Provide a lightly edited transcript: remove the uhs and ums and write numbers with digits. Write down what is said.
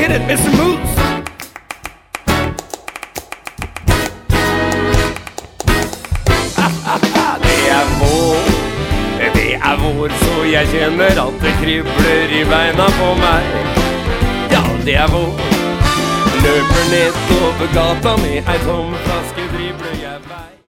hit it, Mr. Moose. Det vår, så jeg kjenner at det kribler I beina på meg. Ja, det vår. Løper ned over gata med ei tom flaske, dribler jeg vei.